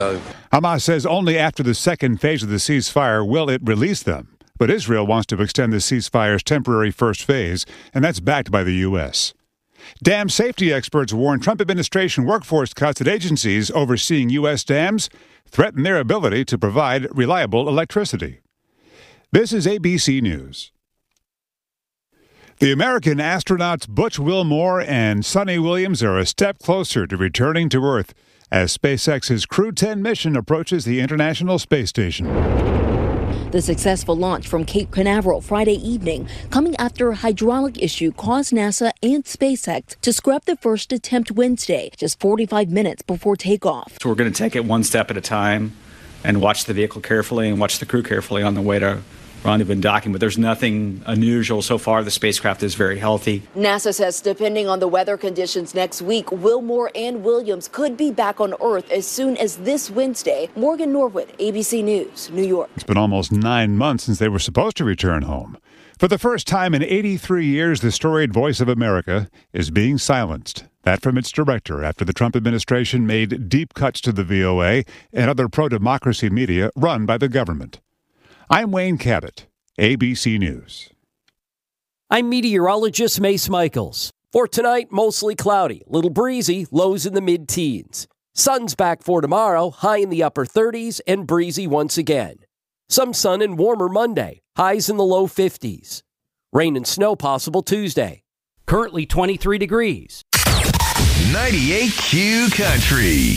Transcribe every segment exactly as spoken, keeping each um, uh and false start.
Hamas says only after the second phase of the ceasefire will it release them. But Israel wants to extend the ceasefire's temporary first phase, and that's backed by the U S. Dam safety experts warn Trump administration workforce cuts at agencies overseeing U S dams threaten their ability to provide reliable electricity. This is A B C News. The American astronauts Butch Wilmore and Sonny Williams are a step closer to returning to Earth as SpaceX's Crew ten mission approaches the International Space Station. The successful launch from Cape Canaveral Friday evening, coming after a hydraulic issue caused NASA and SpaceX to scrap the first attempt Wednesday, just forty-five minutes before takeoff. So we're going to take it one step at a time and watch the vehicle carefully and watch the crew carefully on the way to rendezvous and docking, but there's nothing unusual so far. The spacecraft is very healthy. NASA says depending on the weather conditions next week, Wilmore and Williams could be back on Earth as soon as this Wednesday. Morgan Norwood, A B C News, New York. It's been almost nine months since they were supposed to return home. For the first time in eighty-three years, the storied voice of America is being silenced. That from its director after the Trump administration made deep cuts to the V O A and other pro-democracy media run by the government. I'm Wayne Cabot, A B C News. I'm meteorologist Mace Michaels. For tonight, mostly cloudy, little breezy, lows in the mid-teens. Sun's back for tomorrow, high in the upper thirties and breezy once again. Some sun and warmer Monday, highs in the low fifties. Rain and snow possible Tuesday. Currently twenty-three degrees. ninety-eight Q Country.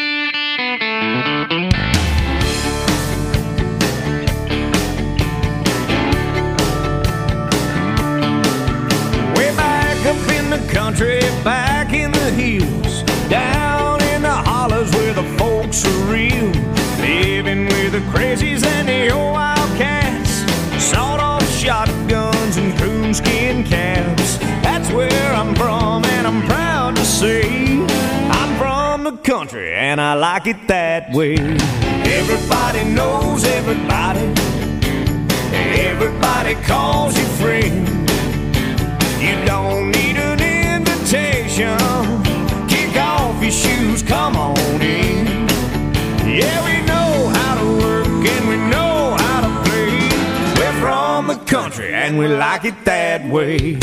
Country, back in the hills, down in the hollers where the folks are real, living with the crazies and the old wildcats, sawed-off shotguns and coonskin caps. That's where I'm from, and I'm proud to say I'm from the country, and I like it that way. Everybody knows everybody, everybody calls you friend. You don't need an invitation. Kick off your shoes, come on in. Yeah, we know how to work and we know how to play. We're from the country and we like it that way.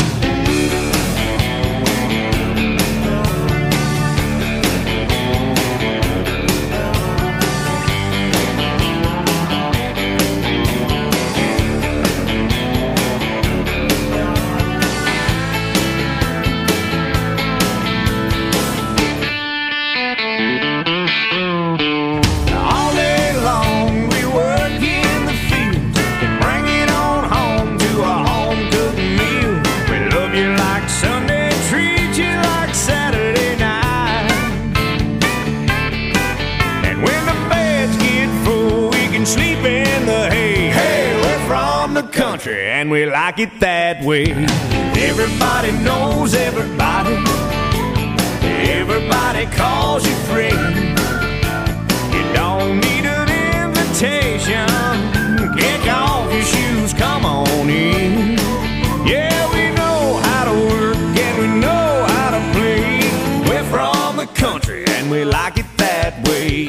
And we like it that way. Everybody knows everybody, everybody calls you friend. You don't need an invitation. Kick off your shoes, come on in. Yeah, we know how to work and we know how to play. We're from the country and we like it that way.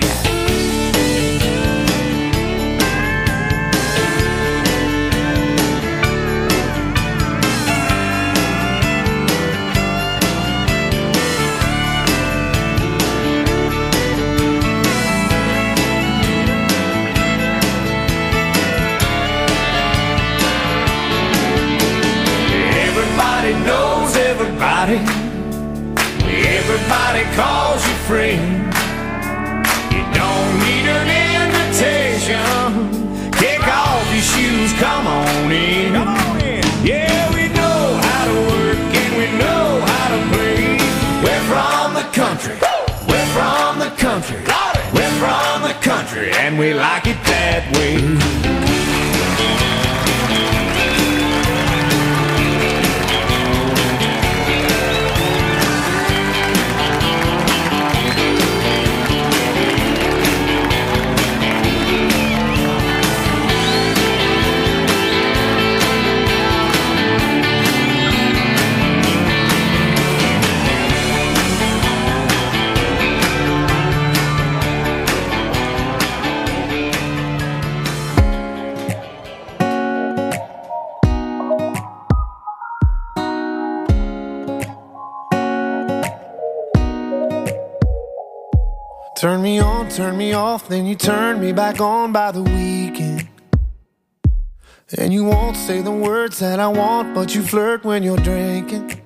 Knows everybody, everybody calls you friend. You don't need an invitation. Kick off your shoes, come on in. Come on in. Yeah, we know how to work and we know how to play. We're from the country, we're from the country, we're from the country, and we like it that way. turn me off, then you turn me back on by the weekend. And you won't say the words that I want, but you flirt when you're drinking.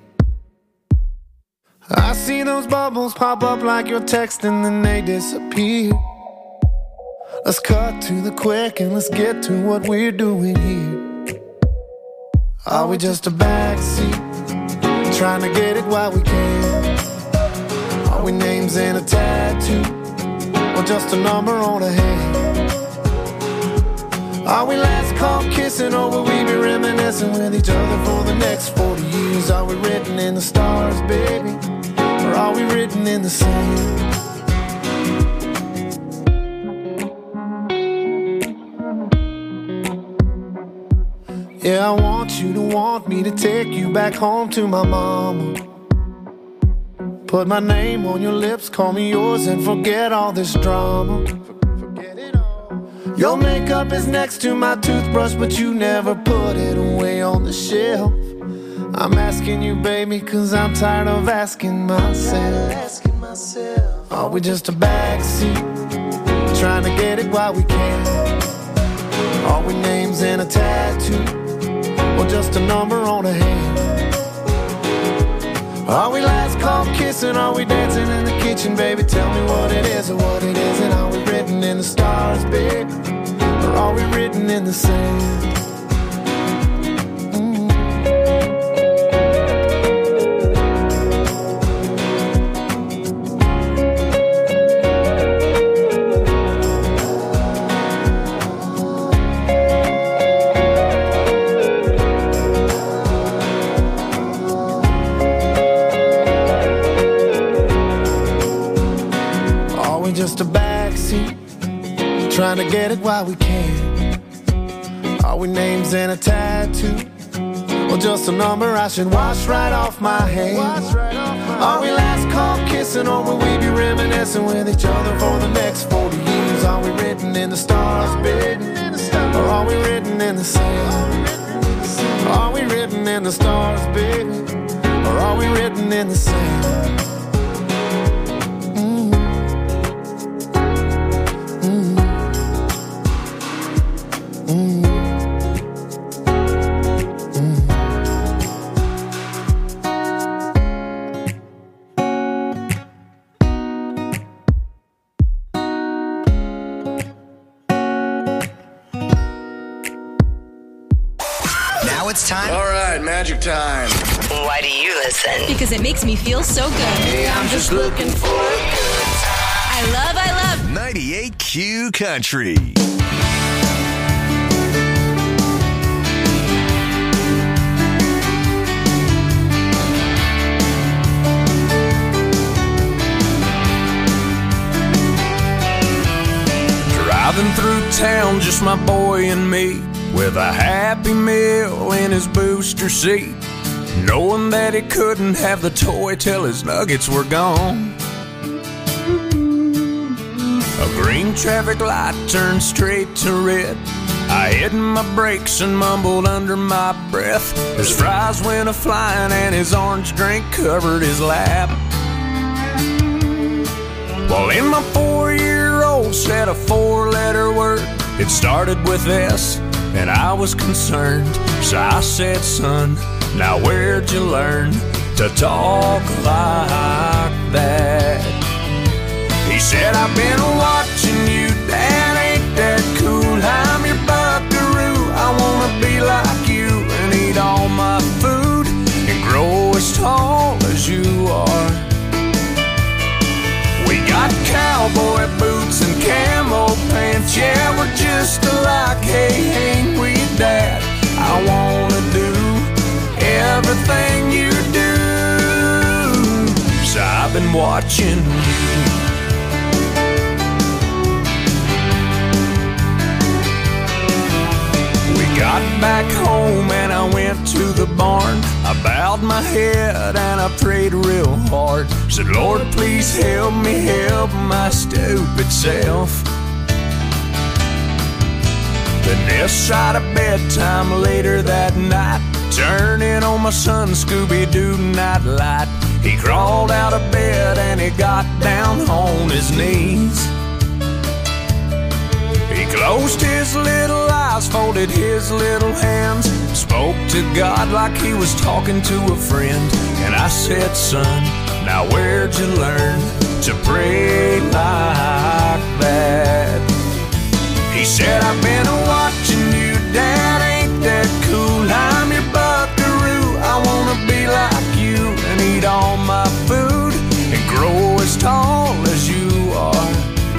I see those bubbles pop up like you're texting, then they disappear. Let's cut to the quick and let's get to what we're doing here. Are we just a backseat, trying to get it while we can? Are we names in a tattoo, or just a number on a hand? Are we last call kissing, or will we be reminiscing with each other for the next forty years? Are we written in the stars, baby, or are we written in the sand? Yeah, I want you to want me to take you back home to my mama. Put my name on your lips, call me yours, and forget all this drama. Forget it all. Your makeup is next to my toothbrush, but you never put it away on the shelf. I'm asking you, baby, cause I'm tired of asking myself. Are we just a backseat, trying to get it while we can? Are we names in a tattoo, or just a number on a hand? Are we last call kissing? Are we dancing in the kitchen, baby? Tell me what it is or what it isn't. Are we written in the stars, baby, or are we written in the sand? Just a backseat, trying to get it while we can. Are we names in a tattoo, or just a number I should wash right off my hand? Are we last call kissing, or will we be reminiscing with each other for the next forty years? Are we written in the stars, baby, or are we written in the sand? Are we written in the stars, baby, or are we written in the sand? It's time. All right, magic time. Why do you listen? Because it makes me feel so good. Hey, I'm just looking for a good time. I love, I love ninety-eight Q Country. Driving through town, just my boy and me, with a Happy Meal in his booster seat, knowing that he couldn't have the toy till his nuggets were gone. A green traffic light turned straight to red. I hit my brakes and mumbled under my breath. His fries went a-flying and his orange drink covered his lap. Well, in my four-year-old said a four-letter word. It started with S, and I was concerned. So I said, son, now where'd you learn to talk like that? He said, I've been watching you, Dad, ain't that cool? I'm your buckaroo, I wanna be like you and eat all my food and grow as tall as you are. We got cowboy boots and camo pants, yeah, we're just alike, hey, ain't we, Dad? I wanna do everything you do, so I've been watching you. Got back home and I went to the barn. I bowed my head and I prayed real hard. Said, Lord, please help me help my stupid self. Then this side of bedtime later that night, turning on my son Scooby-Doo nightlight. He crawled out of bed and he got down on his knees. Closed his little eyes, folded his little hands, spoke to God like he was talking to a friend. And I said, son, now where'd you learn to pray like that? He said, I've been watching you, Dad, ain't that cool? I'm your buckaroo, I wanna be like you and eat all my food and grow as tall as you are.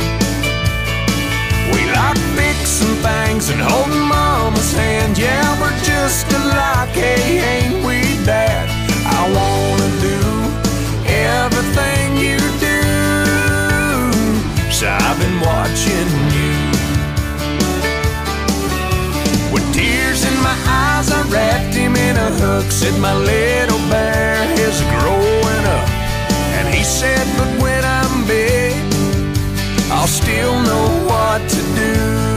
We like fixing things and holding Mama's hand. Yeah, we're just alike, hey, ain't we, Dad? I wanna do everything you do, so I've been watching you. With tears in my eyes, I wrapped him in a hook, said my little bear is growing up. And he said, but when I'm big, I'll still know what to do.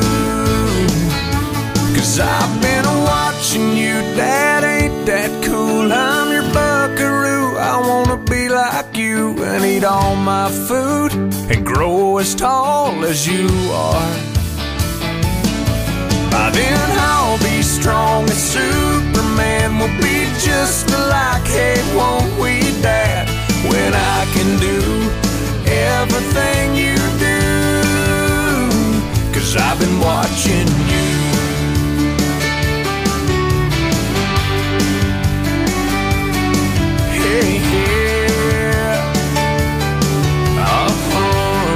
Cause I've been watching you, Dad, ain't that cool? I'm your buckaroo, I wanna be like you and eat all my food and grow as tall as you are. By then I'll be strong as Superman, we'll be just alike, hey, won't we, Dad? When I can do everything you do, cause I've been watching you. Hey, yeah. Uh-huh.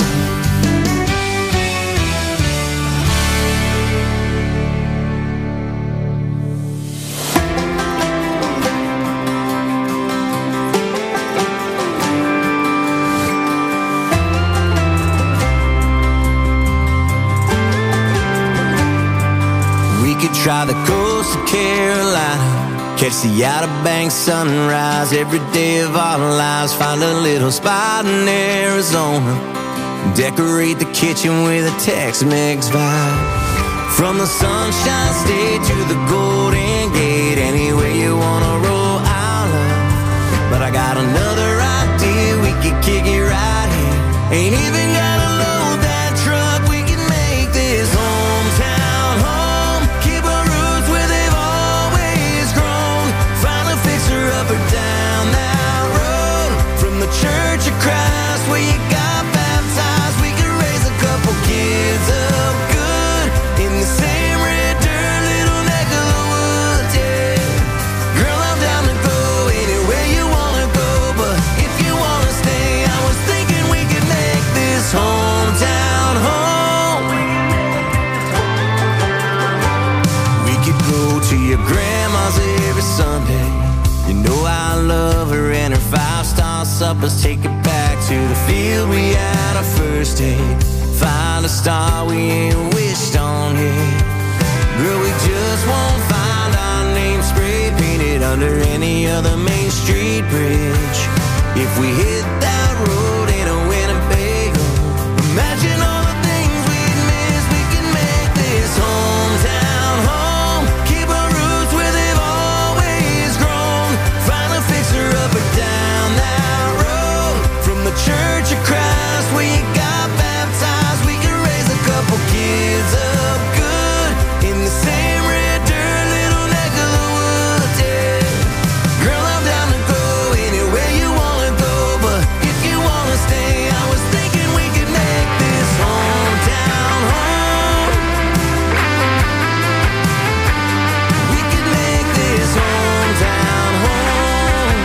Try the coast of Carolina, catch the Outer Banks sunrise every day of our lives. Find a little spot in Arizona, decorate the kitchen with a Tex-Mex vibe. From the Sunshine State to the Golden Gate, anywhere you wanna roll, I'll love. But I got another idea, we could kick it right here. Ain't even gotta load that truck, we can make this hometown home. Keep our roots where they've always grown. Find a fixer up or down that road. From the Church of Christ where you got baptized, we could raise a couple kids up good in the same red dirt little neck of the woods, yeah. Girl, I'm down to go anywhere you wanna go, but if you wanna stay, I was thinking we could make this hometown home. We could go to your grandma's every Sunday. You know I love her and her five-star suppers. Take it back to the field we had our first date. Find a star we ain't wished on yet. Girl, we just won't find our name spray painted under any other Main Street bridge. If we hit that road in a Winnebago, imagine all the things we'd miss. We can make this hometown home. Keep our roots where they've always grown. Find a fixer up or down that road. From the Church of Christ where you got baptized, we can raise a couple kids up good in the same red dirt little neck of the woods, yeah. Girl, I'm down to go anywhere you wanna go, but if you wanna stay, I was thinking we could make this hometown home. We could make this hometown home.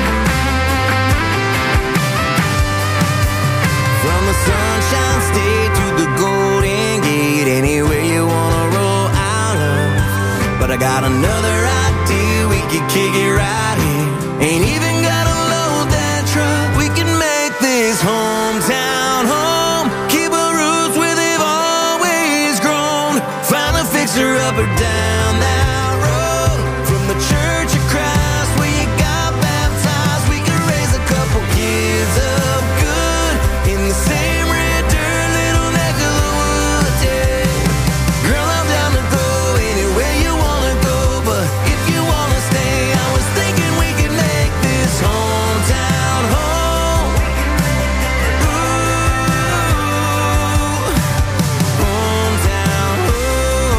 From the Sunshine State to the Golden Gate, anywhere you wanna roll, I love. But I got another idea, we could kick it right here. Ain't even gotta load that truck, we can make this hometown home. Keep our roots where they've always grown. Find a fixer up or down that road. From the Church of Christ where you got baptized, we can raise a couple kids up good in the same red dirt little neck of the woods, yeah. Girl, I'm down to go anywhere you wanna go, but if you wanna stay, I was thinking we could make this hometown home. Ooh, hometown home.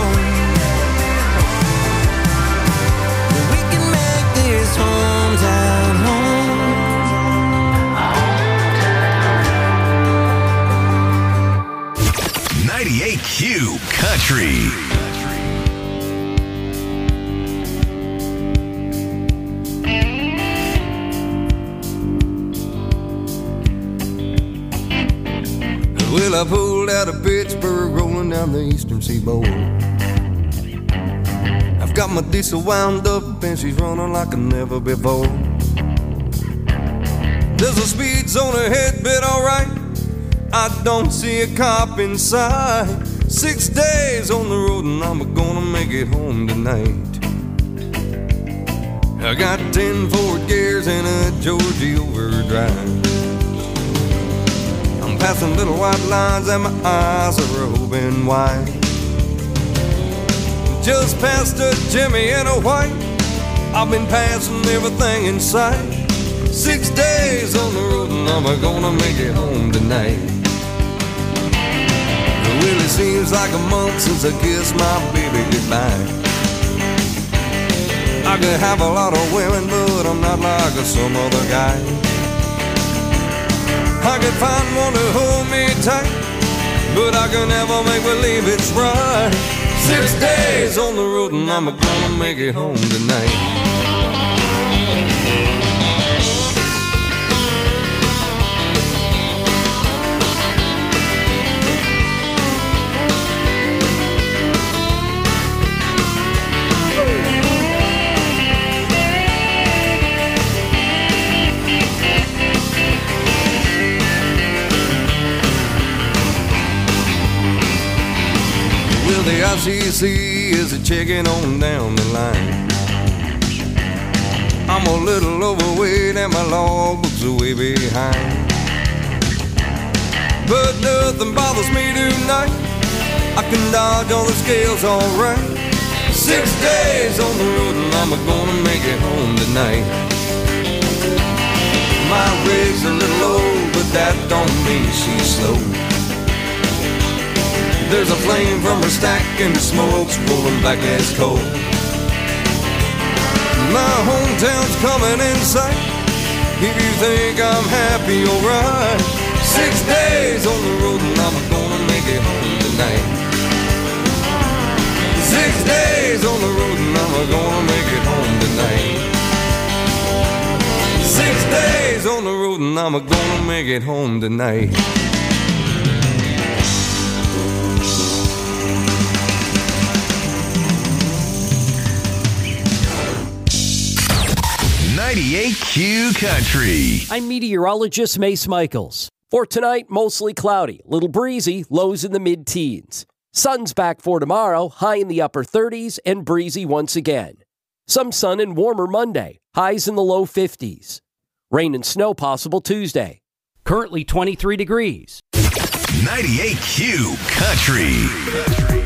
ninety-eight Q Country. Well, I pulled out of Pittsburgh, rolling down the eastern seaboard. I've got my diesel wound up and she's running like a never before. There's a speed zone ahead, but alright, I don't see a cop in sight. Six days on the road and I'm gonna make it home tonight. I got ten forward gears and a Georgie overdrive. I'm passing little white lines and my eyes are open wide. Just past a Jimmy and a white, I've been passing everything in sight. Six days on the road and I'm gonna make it home tonight. Well, it seems like a month since I kissed my baby goodbye. I could have a lot of women, but I'm not like some other guy. I could find one to hold me tight, but I can never make believe it's right. Six days on the road and I'm gonna make it home tonight. The I C C is a checking on down the line. I'm a little overweight and my logbook's way behind, but nothing bothers me tonight. I can dodge all the scales alright. Six days on the road and I'm gonna make it home tonight. My rig's a little low, but that don't mean she's slow. There's a flame from her stack and the smoke's rolling back as coal. My hometown's coming in sight. If you think I'm happy, alright. Six days on the road and I'm gonna make it home tonight. Six days on the road and I'm gonna make it home tonight. Six days on the road and I'm gonna make it home tonight. ninety-eight Q Country. I'm meteorologist Mace Michaels. For tonight, mostly cloudy, little breezy, lows in the mid-teens. Sun's back for tomorrow, high in the upper thirties and breezy once again. Some sun and warmer Monday, highs in the low fifties. Rain and snow possible Tuesday. Currently twenty-three degrees. ninety-eight Q Country.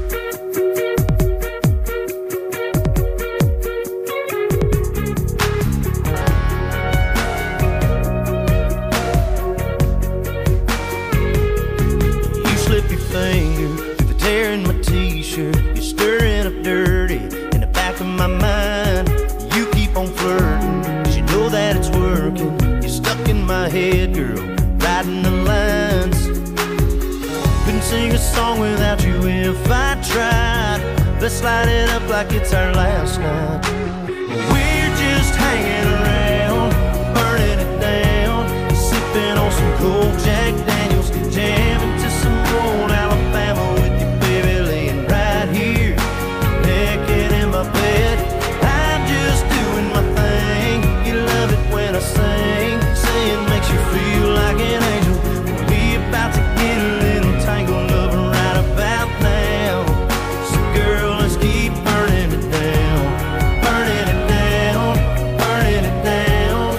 Finger through the tear in my t-shirt. You're stirring up dirty in the back of my mind. You keep on flirting, cause you know that it's working. You're stuck in my head, girl, writing the lines. Couldn't sing a song without you if I tried. Let's light it up like it's our last night. We're just hanging around, burning it down, sipping on some cold Jack Daniels, jamming to some old Alabama with you, baby, laying right here, naked in my bed. I'm just doing my thing. You love it when I sing, saying makes you feel like an angel. We about to get a little tangled up right about now. So girl, let's keep burning it down, burning it down, burning it down.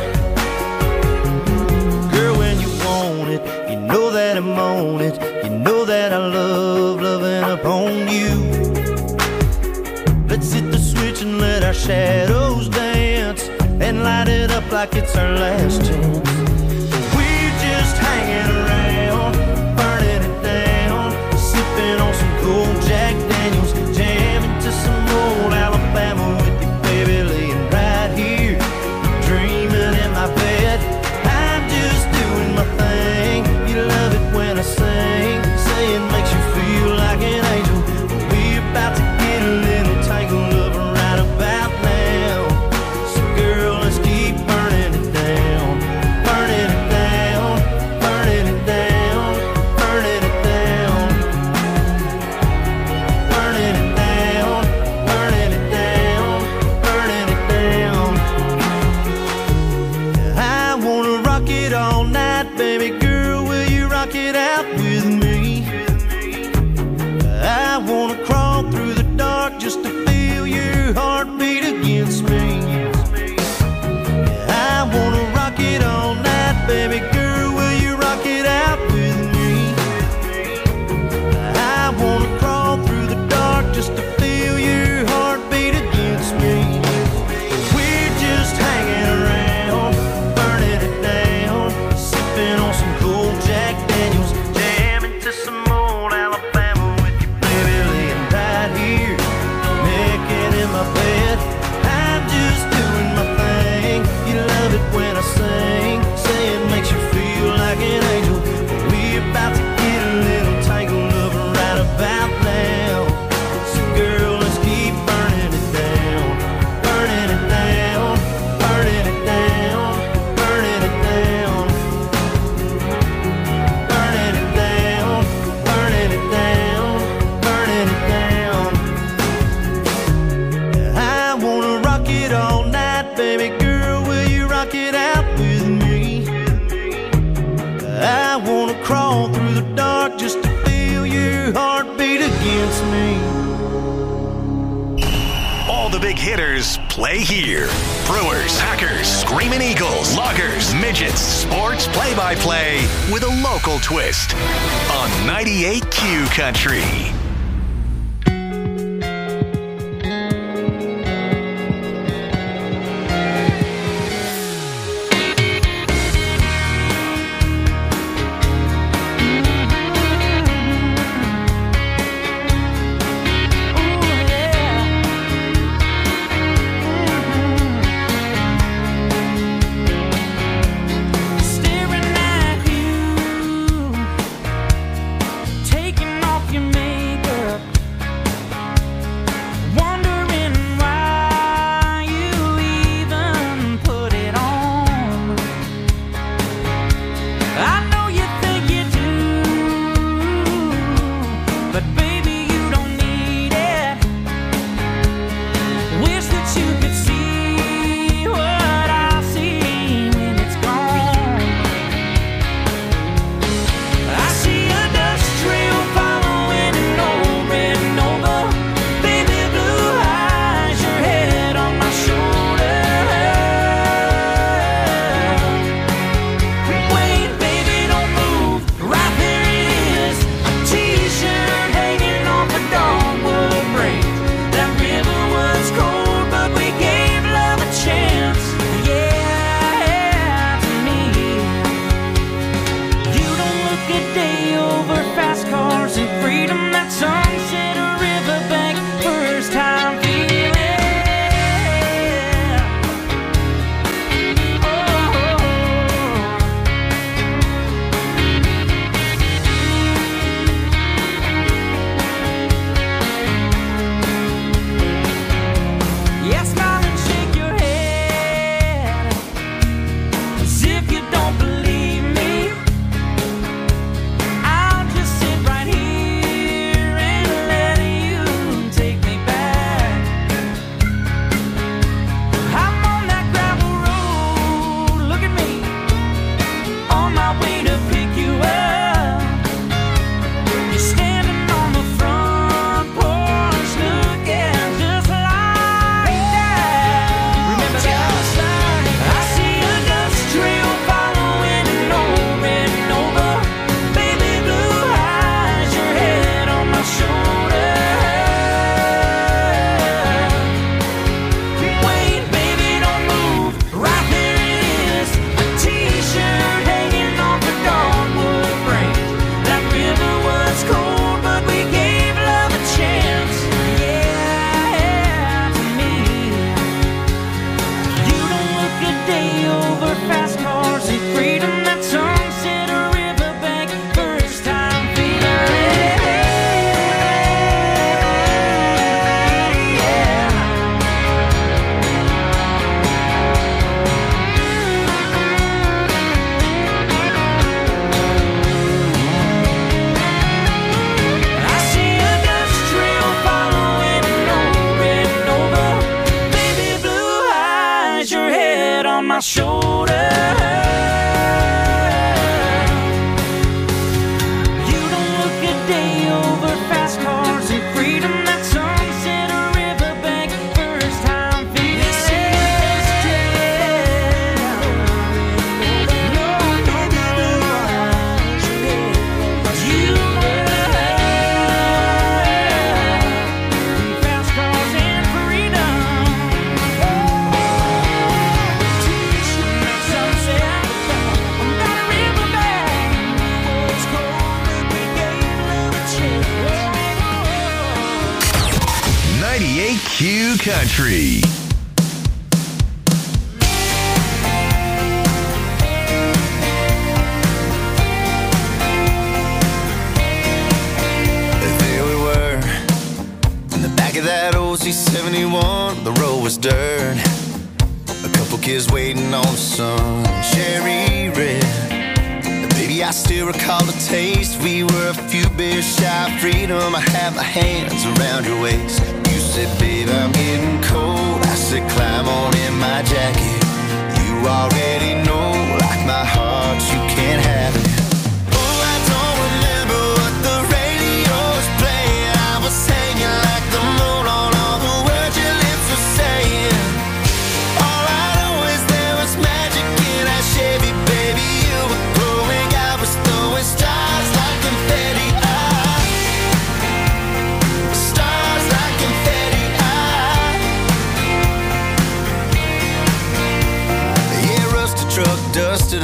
Girl, when you want it, you know that I'm on it. You know that I love loving up on you. Let's hit the switch and let our shadows dance and light it up like it's our last chance. We're just hanging around, burning it down, sipping on some cold Jack Daniels, jamming to some old Alabama with you, baby, laying right here, dreaming in my bed. I'm just doing my thing. You love it when I sing, saying makes you feel against me. All the big hitters play here. Brewers, Packers, Screaming Eagles, Loggers, Midgets, sports play-by-play with a local twist on ninety-eight Q Country. ninety-eight Q Country. There we were, in the back of that old C seventy-one, the road was dirt. A couple kids waiting on the sun, cherry red. Baby, I still recall the taste. We were a few beers shy of freedom. I had my hands around your waist. You said, babe, I'm getting cold. I said, climb on in my jacket. You already know, like my heart, you can't have it. Oh, I don't remember what the radio was playing. I was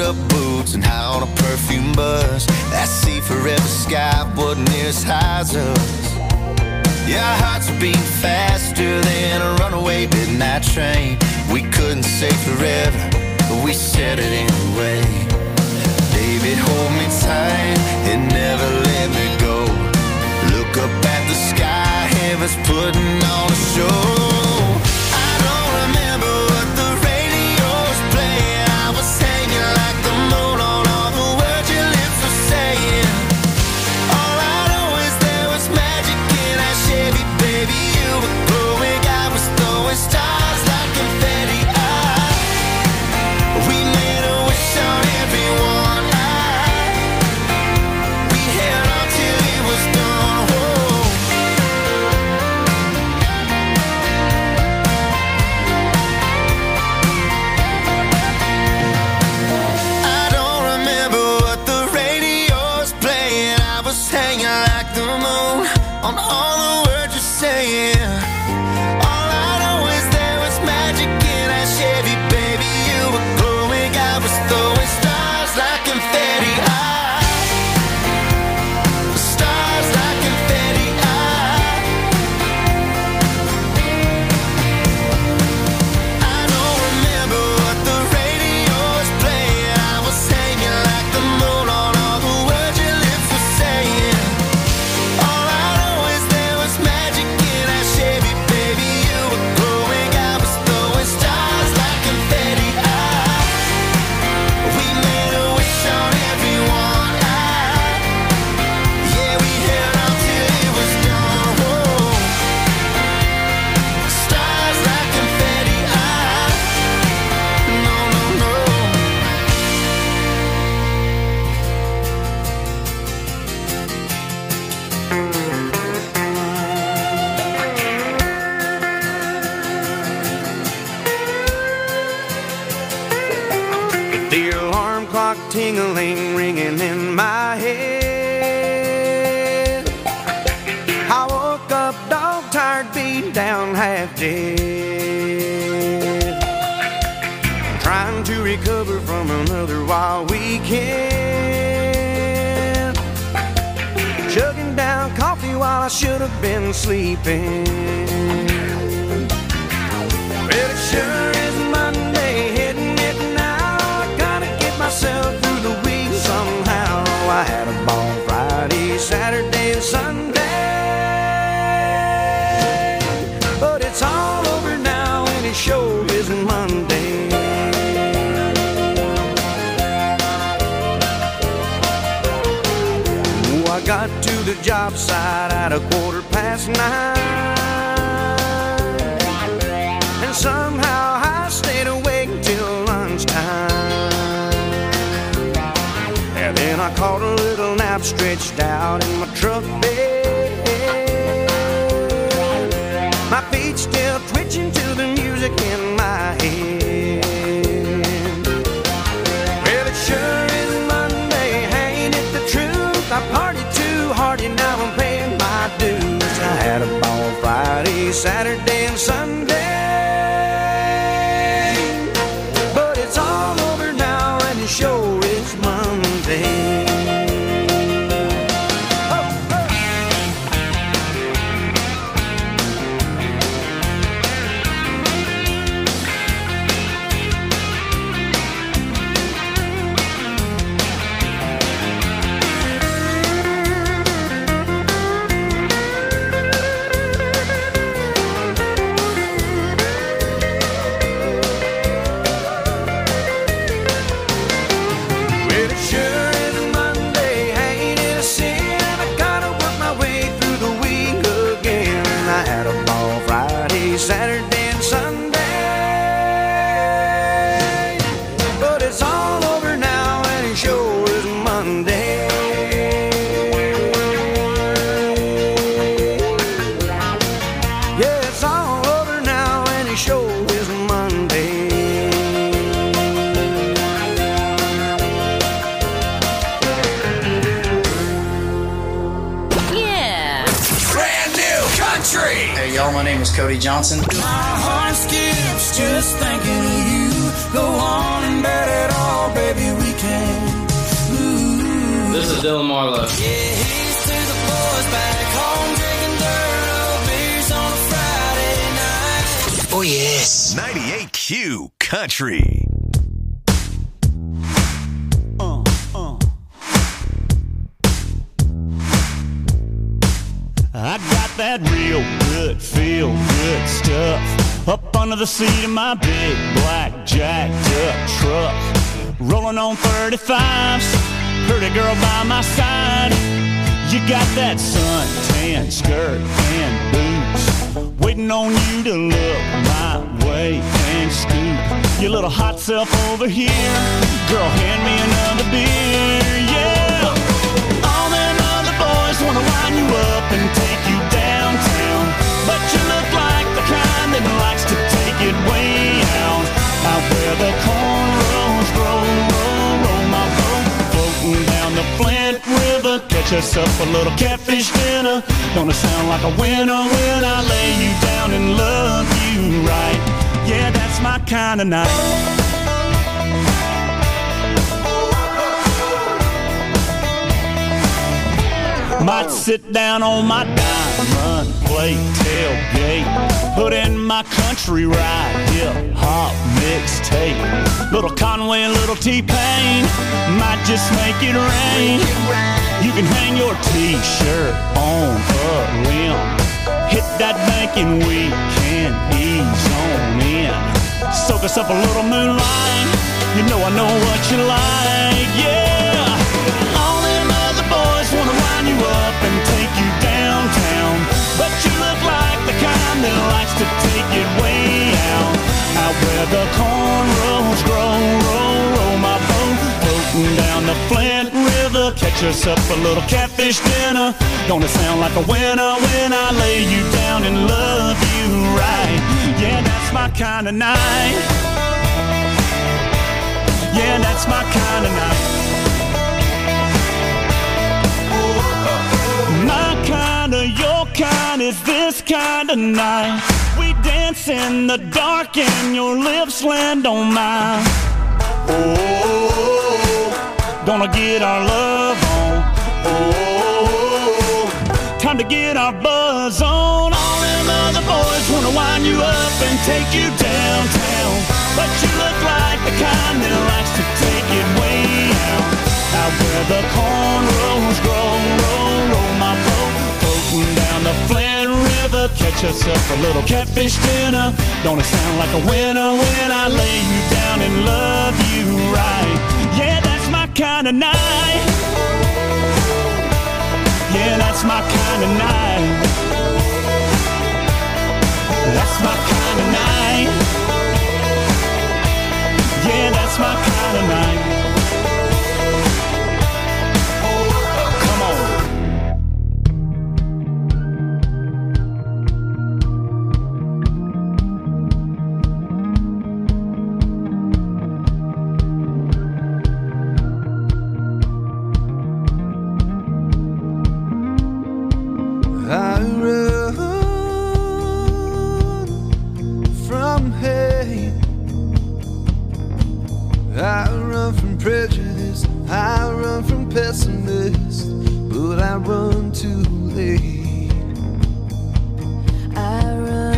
up boots and high on a perfume buzz. That sea forever sky wasn't near as high as us. Yeah, our hearts were beating faster than a runaway midnight train. We couldn't say forever, but we said it anyway. Baby, hold me tight and never let me go. Look up at the sky, heaven's putting on a show. I don't remember what the radio's playing. I was hanging like the moon on all the words your lips were saying. All I know is there was magic in our Chevy, baby. You were glowing, I was throwing stars like confetti. I, we made a wish on everyone. Ting-a-ling ringing in my head. I woke up dog tired, beat down, half dead. Trying to recover from another wild weekend. Chugging down coffee while I should have been sleeping. Well, it sure is Monday, hitting it now. I gotta get myself through the week somehow. I had a ball Friday, Saturday, and Sunday, but it's all over now and it sure isn't Monday. Oh, I got to the job site at a quarter past nine, and somehow I stayed awake till lunchtime. And then I caught a little nap stretched out in my truck bed. My feet still twitching to the music in my head. Well, it sure is Monday, ain't it the truth? I partied too hard and now I'm paying my dues. I had a ball Friday, Saturday, and Sunday, but it's all over now and it sure is Monday. Saturday and Sunday, but it's all over now and it sure is Monday. Yeah, it's all over now and it sure is Monday. Yeah. Brand new country. Hey y'all, my name is Cody Johnson. My heart skips just thinking of you. Go on and bet it all, baby, we can. Ooh. This is Dylan Marlowe. Yeah, here's to the boys back home drinking thorough beers on a Friday night. Oh, yes. ninety-eight Q Country. Uh, uh. I got that real good, feel good stuff up under the seat of my big black jacked up truck. Rolling on thirty-fives, pretty girl by my side. You got that suntan skirt and boots, waiting on you to look my way and scoop your little hot self over here. Girl, hand me another beer, yeah. All them other boys wanna line you up and take you downtown, but you look like the kind that likes to take it way out, out where the cornrows grow, roll, roll my boat, floating down the Flint River. Catch us up a little catfish dinner. Gonna sound like a winner when I lay you down and love you right. Yeah, that's my kind of night. Might sit down on my diamond plate tailgate, put in my country ride, hip hop mixtape. Little Conway, little T-Pain, might just make it rain. You can hang your t-shirt on a limb, hit that bank and we can ease on in. Soak us up a little moonlight, you know I know what you like, yeah. All them other boys wanna line you up and take you downtown, but you look like the kind that likes to take it way out, out where the cornrows grow, roll, roll my boat, floating down the Flint River. Catch us up a little catfish dinner. Gonna sound like a winner when I lay you down and love you right. Yeah, that's my kind of night. Yeah, that's my kind of night. My kind of, your kind is this kind of night. We dance in the dark and your lips land on mine. Oh, gonna get our love on. Oh, time to get our buzz on. All them other boys wanna wind you up and take you downtown, but you look like the kind that likes to take it way out, out where the cornrows grow, roll, roll my boat, floating down the Flint River. Catch us up a little catfish dinner. Gonna sound like a winner when I lay you down and love you right. Yeah, that's my kind of night. Yeah, that's my kind of night. That's my kind of night. Yeah, that's my kind of night. Come on. I run from hate, I run from prejudice, I run from pessimists, but I run too late. I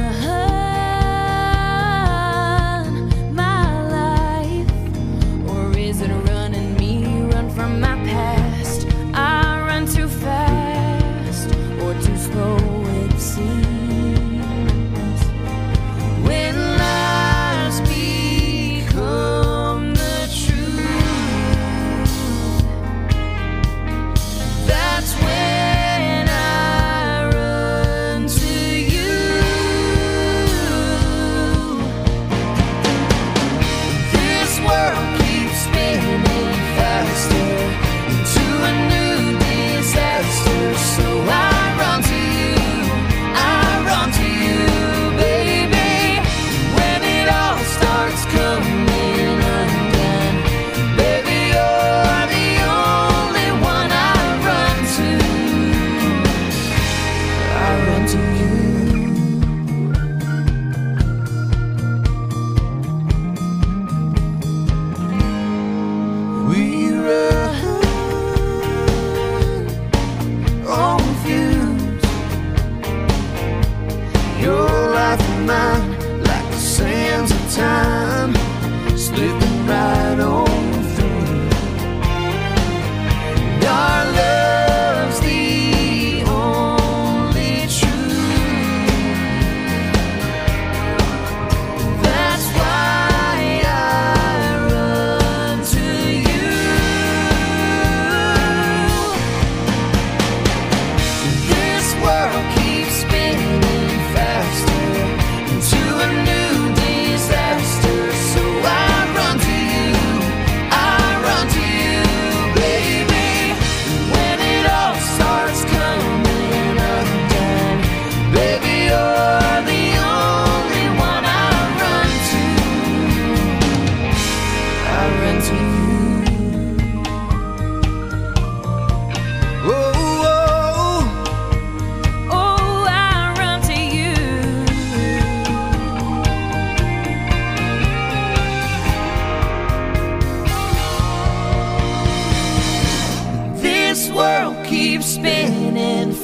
run my life, or is it running me? Run from my past. I run too fast, or too slow it seems. When lies become the truth, that's when I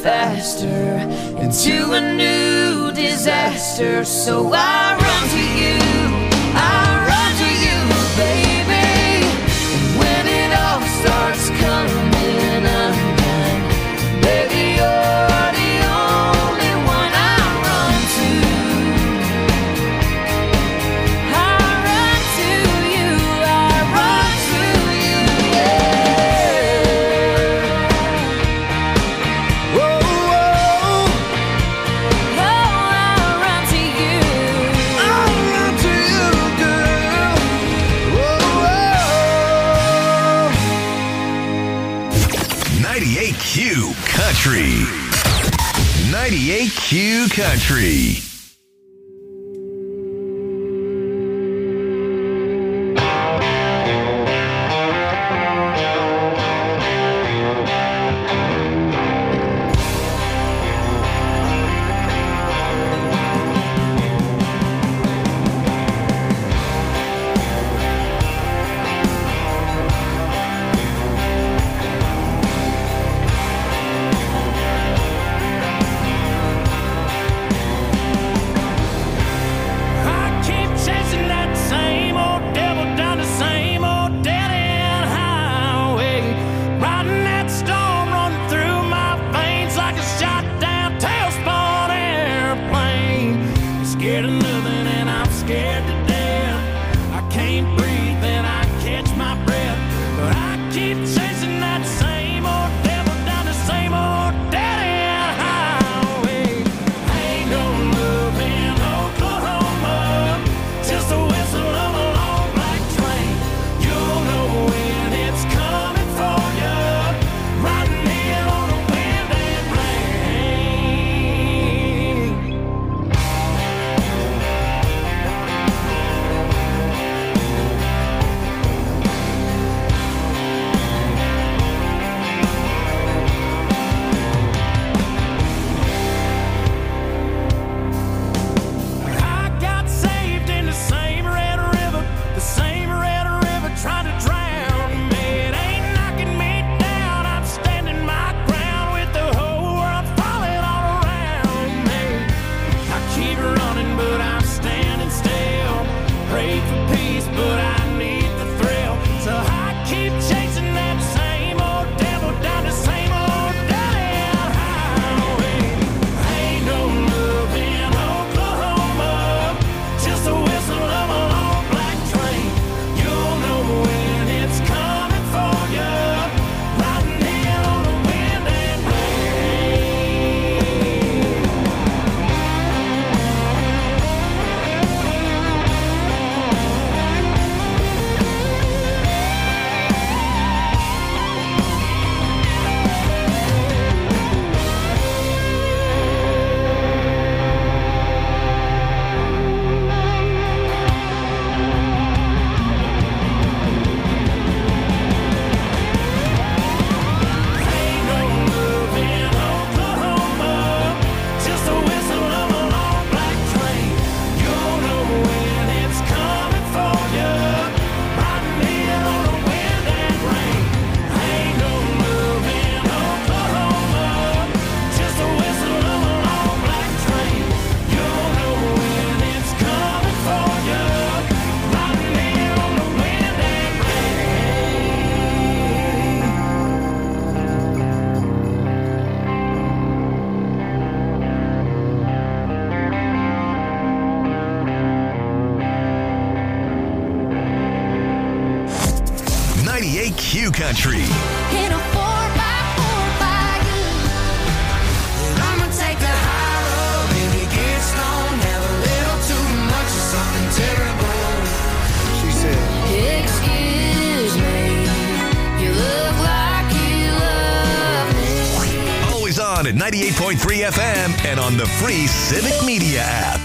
faster into a new disaster. So I run to you, I run to you, baby. And when it all starts coming undone, baby, you're the only one I run to. I run to you, I run to you, yeah. Whoa, whoa. Oh, I run to you. I run to you, girl. Whoa, whoa. ninety-eight Q Country. ninety-eight Q Country. I keep chasing that same old devil down the same old dead-end highway, riding that storm running through my veins like a shot-down tailspun airplane. Scared of nothing and I'm scared to death. I can't breathe and I catch my breath, but I keep chasing that same old devil down the same old dead-end highway. Ain't no love in Oklahoma, just the whistle of a long black train. You'll know when it's coming for you, riding in on the wind and rain. I got saved in the same red river, the same red river trying to drown me. It ain't knocking me down, I'm standing my ground with the whole world falling all around me. I keep running, but I'm standing still. Pray for peace, but I need the thrill. So I keep chasing that same old devil down the same old dead-end highway. Ain't no love in Oklahoma, just the whistle of a long black train. You'll know when it's coming for you, riding in on the wind and rain. Ain't no love in Oklahoma, just the whistle of a long black train. You'll know when it's coming for you, riding in on the wind and rain. Ain't no love in Oklahoma, just the whistle of a long black train. You'll know when it's coming for you, riding in on the wind and ninety-eight Q Country. In a four by four by you. And I'ma take the high road. Maybe get stoned, have a little too much of something terrible. She said, Excuse me, you look like you love me. Always on at ninety-eight point three F M and on the free Civic Media app.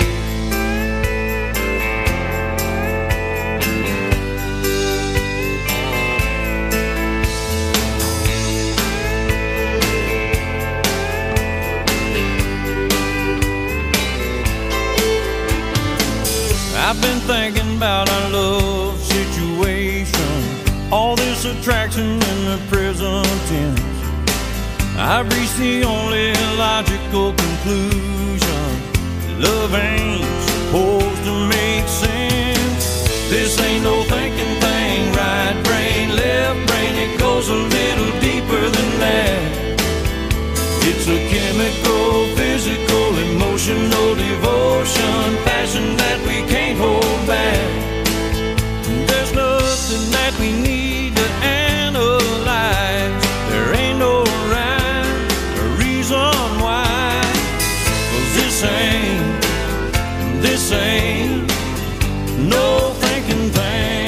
I've been thinking about our love situation, all this attraction in the present tense. I've reached the only logical conclusion. Love ain't supposed to make sense. This ain't no thinking thing, right brain, left brain, it goes a little deeper than that. It's a chemical, physical, emotional devotion, passion that we can't hold back. There's nothing that we need to analyze. There ain't no rhyme or reason why. 'Cause this ain't, this ain't no thinking thing.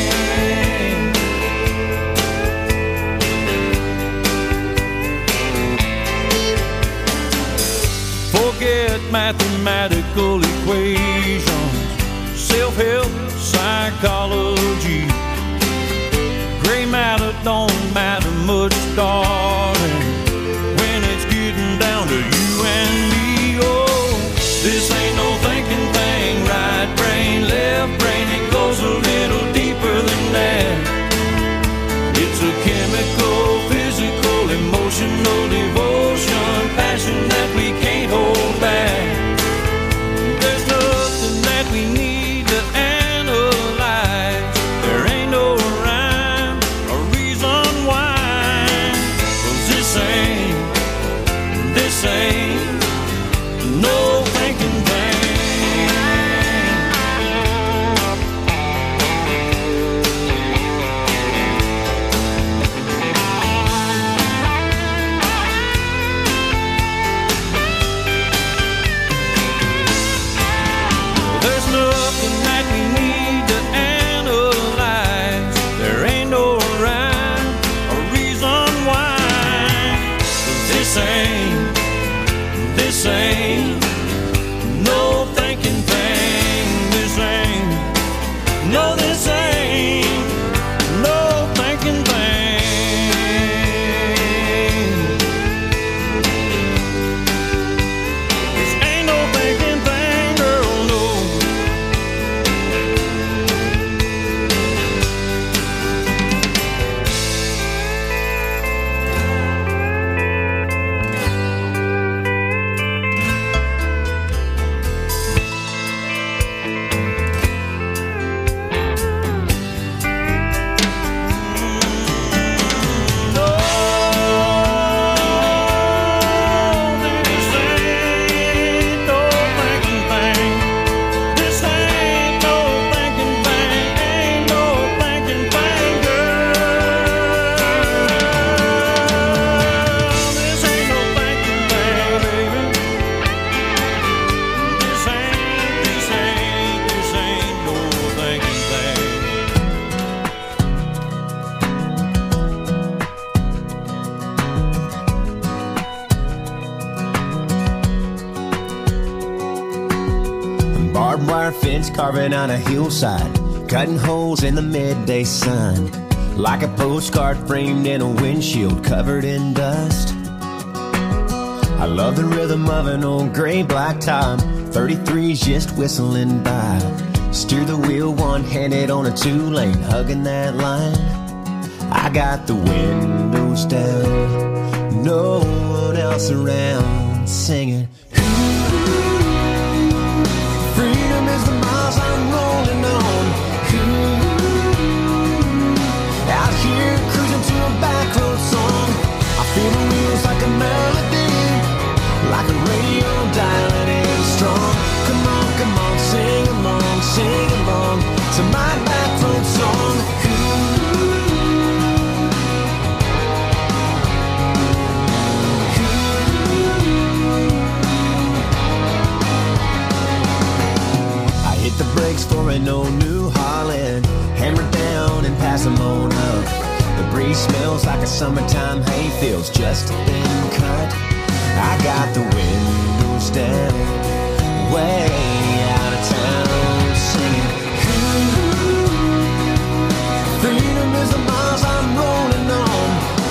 Forget mathematical equations, self-help, psychology. Gray matter don't matter much, darling, when it's getting down to you and me. Oh, this ain't no thinking thing, right brain, left brain, it goes a little deeper than that. It's a chemical, physical, emotional devotion, passion that we can't hold back. There's nothing that we need to analyze. There ain't no rhyme or reason why. 'Cause this ain't, this ain't no thinking thing. There's nothing that we need to analyze. There ain't no rhyme or reason why. 'Cause this ain't, this ain't no thinking thing. This ain't, no, this ain't no thinking thing. This ain't no thinking thing, girl, no. Barbed wire fence carving on a hillside, cutting holes in the midday sun, like a postcard framed in a windshield covered in dust. I love the rhythm of an old gray black top, thirty-threes just whistling by. Steer the wheel one-handed on a two-lane, hugging that line. I got the windows down, no one else around, singing. Freedom is the miles I'm rolling on. Ooh, out here cruising to a back road song. I feel the wheels like a melody, like a radio dialing in strong. Come on, come on, sing along, sing along to my back road song. The brakes for an old New Holland, hammer down and pass them on up. The breeze smells like a summertime hayfields, just a thin cut. I got the windows down, way out of town, singing. Ooh, freedom is the miles I'm rolling on.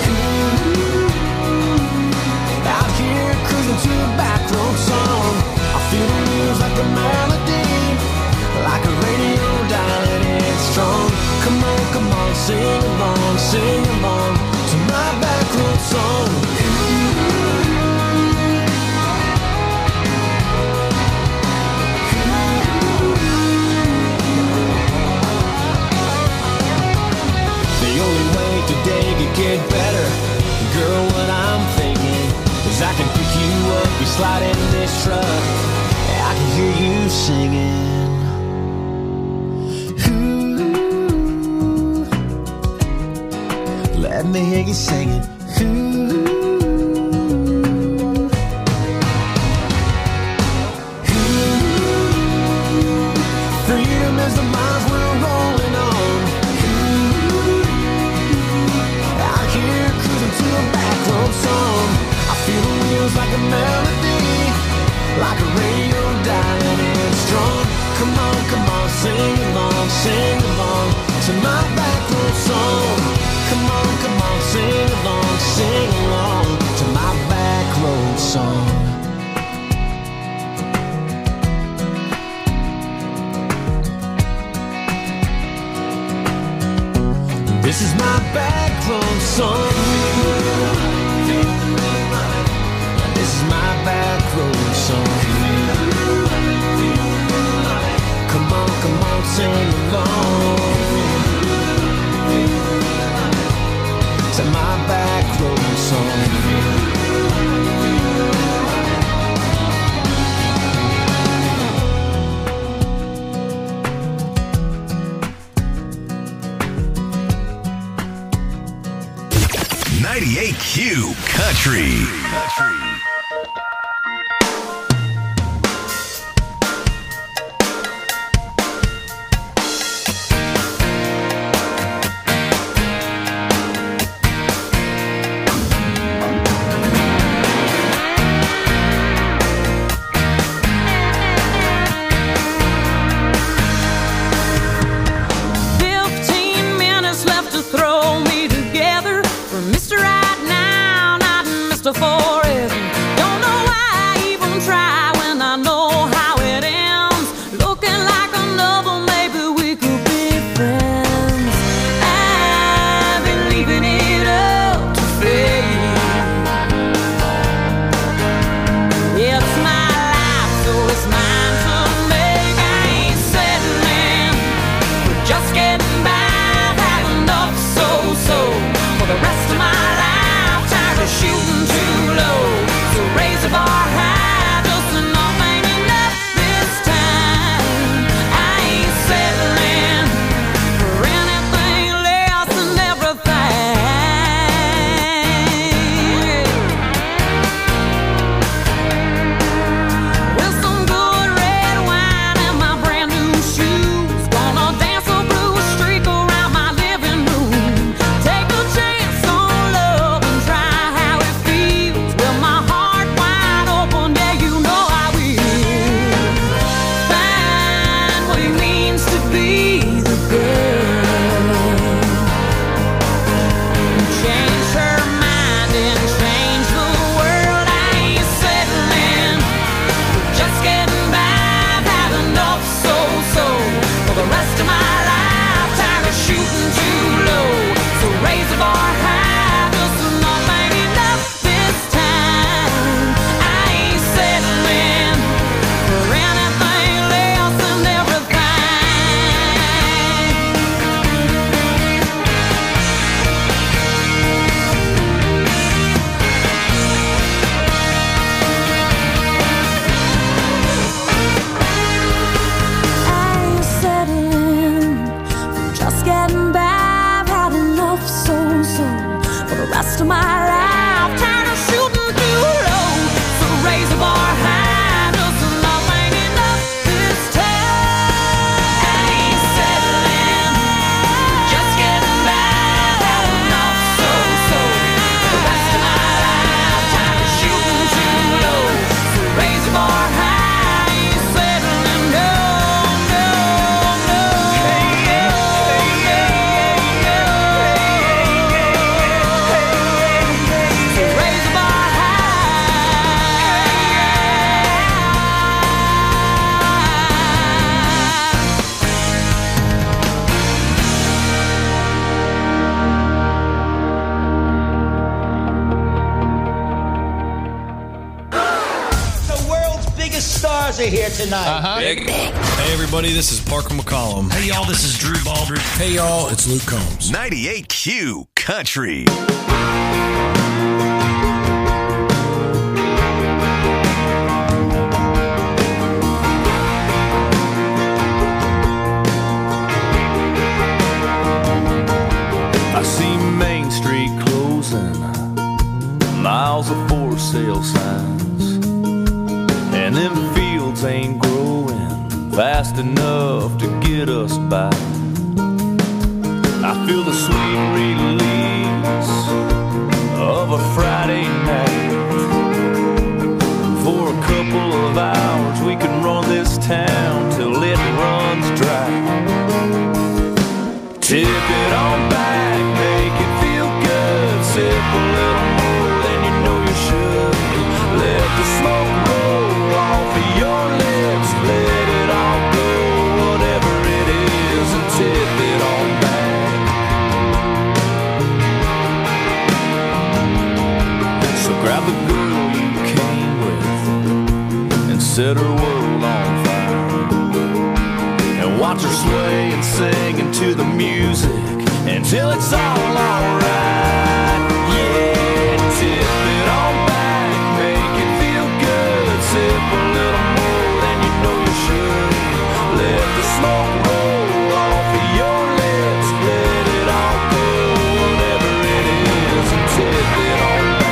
Ooh, out here cruising to a back road song. I feel the wheels like a melody, like a radio dialing in strong. Come on, come on, sing along, sing along to my back road song. Ooh. this truck, I can hear you singing. Ooh, let me hear you singing. Ooh, ooh, freedom is the miles we're rolling on. Ooh, out here cruising to a back road song. I feel the wheels like a melody, like a radio dialing in strong. Come on, come on, sing along, sing along to my back road song. Come on, come on, sing along, sing along to my back road song. This is my back road song. This is my back road song. Come on, come on, sing along to my back road song. ninety-eight Q Country. Country. Forever. Don't know why I even try when I know how it ends. Looking like another, maybe we could be friends. I've been leaving it up to fate. It's my life, so it's mine to make. I ain't settling, we're just getting by. I've had enough, so-so for the rest of my life. Tired of shooting too low, so raise the bar high. Just enough ain't enough this time. I ain't settling for anything less than everything. With some good red wine and my brand new shoes, gonna dance a blue streak around my living room. Take a chance on love and try how it feels. With my heart wide open, yeah, you know I will. Find what it means to be the girl. Change her mind and change the world. I ain't settling, we're just getting by. I've had enough, so-so for the rest of my life. Tired of shooting too low, so raise the bar high. Just enough ain't enough this time. I ain't settling for anything less than I ain't settling, I'm just getting by. I've had enough, so-so for the rest of my life. Tired of shooting too low, so raise the bar high. Just enough ain't enough this time. I ain't settling, just getting by. I've had enough, so-so for the rest of my life. Tired of shooting too low, so raise the bar high. I ain't settling, no, no, no. So raise the bar The world's biggest stars are here tonight. Uh-huh. Big. Hey, everybody, this is Parker McCollum. Hey, y'all, this is Drew Baldridge. Hey, y'all, it's Luke Combs. ninety-eight Q Country. hills ain't growing fast enough to get us by. I feel the sweet release of a Friday night. For a couple of hours we can run this town till it runs dry. Tip it on back, make it feel good. Sip a little more than you know you should. Let the smoke roll off of your lips. Let it all go, whatever it is, and tip it on back. So grab the girl you came with and set her world on fire, and watch her sway and sing into the music until it's all alright. Yeah, tip it on back, make it feel good. Sip a little more than you know you should. Let the smoke roll off of your lips. Let it all go, whatever it is, and tip it on back.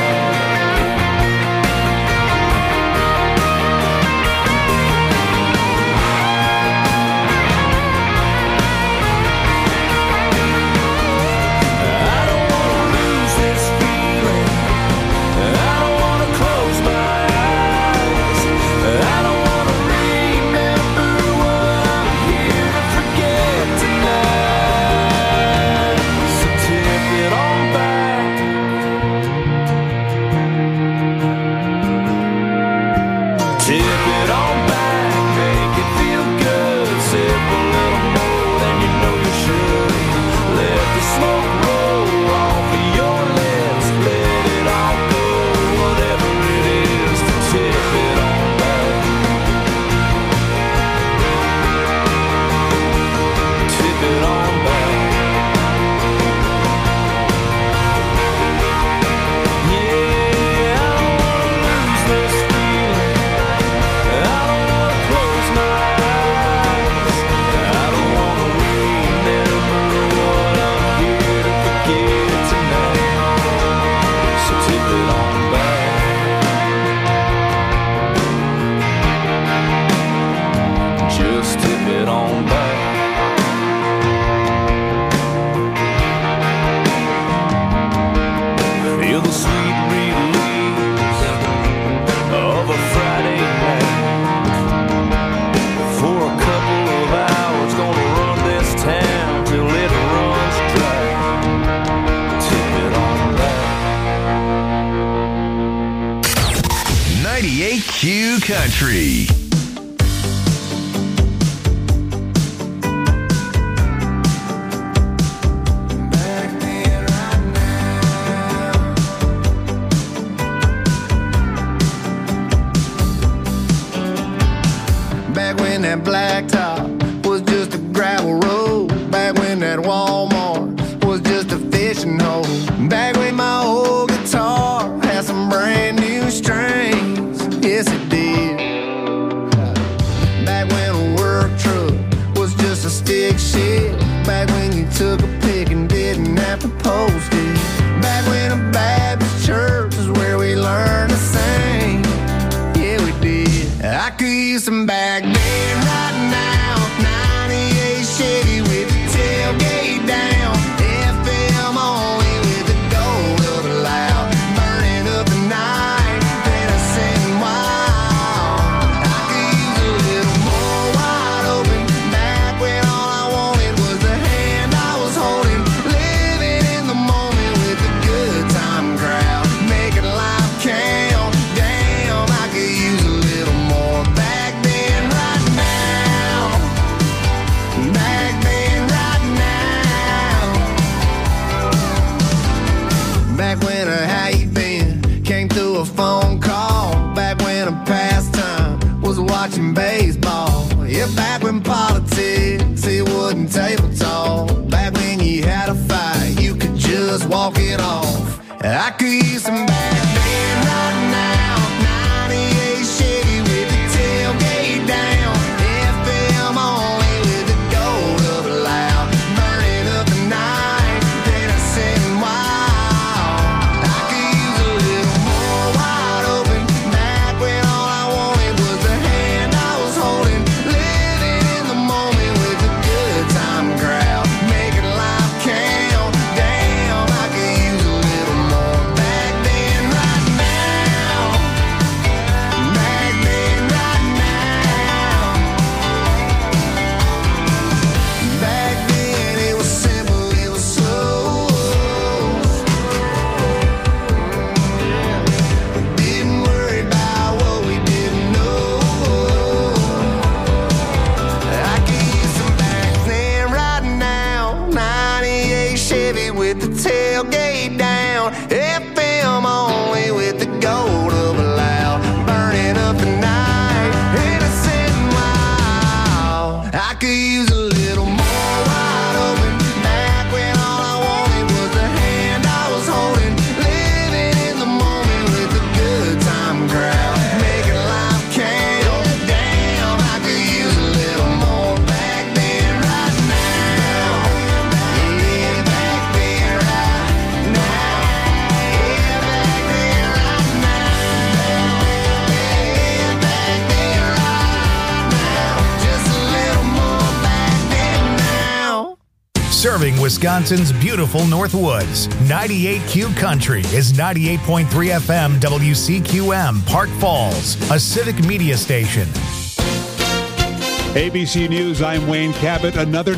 Q Country. Back when that blacktop was just a gravel road. Back when that Walmart was just a fishing hole. Back when my old guitar had some brand new strings. Yes, it did. Back when a work truck was just a stick shift. Back when you took a pic and didn't have to post it. Back when a Baptist church was where we learned to sing. Yeah, we did. I could use some back then right now. ninety-eight Chevy with the tailgate down. F M only with the gold of the loud. Burning up the night, then I sing wild. I could use a little more wide open. Back when all I wanted was the hand I was holding. Living in the moment with the good time crowd. Making life count. Damn, I could use a little more back then right now. Back then right now. Back when a how you been came through a phone call. Back when a pastime was watching baseball. Yeah, back when politics, it wasn't table talk. Back when you had a fight, you could just walk it off. I could use some back then right now. ninety-eight Chevy with the tailgate down. F M only with the gold of the loud. Burning up the night, then I sing wild. I could use a little more wide open. Back when all I wanted was the hand I was could use a little more wide open. Back when all I wanted was the hand I was holding. Living in the moment with a good time crowd. Making life count. Damn, I could use a little more back then, right now. Yeah, back then, right now. Yeah, back then, right now. Yeah, back then, right now. Just a little more back then now. Serving Wisconsin's beautiful North Woods. ninety-eight Q Country is ninety-eight point three F M W C Q M, Park Falls, a civic media station. A B C News, I'm Wayne Cabot. Another